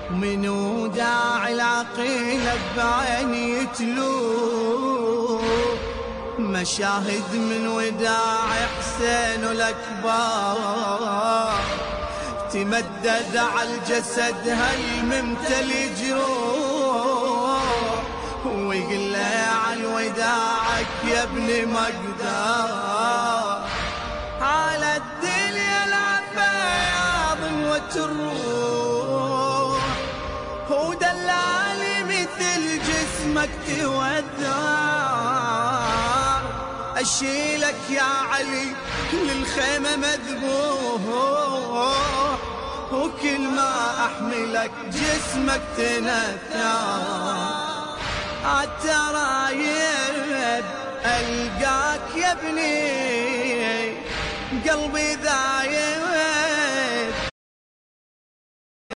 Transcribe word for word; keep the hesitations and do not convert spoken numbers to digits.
منو داعي العقيلة بعيني يتلو مشاهد من وداع حسين الأكبر تمدد على الجسد هالممتلي جروح ويقول له عن وداعك يا ابني مقدار على الدنيا العبايض وتروح ودلالي مثل جسمك تودع أشيلك يا علي للخيمة مذبوح وكل ما أحملك جسمك تنثر عالترايب ألقاك يا ابني قلبي ذايب